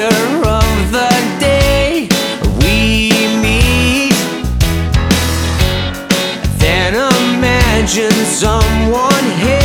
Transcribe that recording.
of the day we meet, then imagine someone here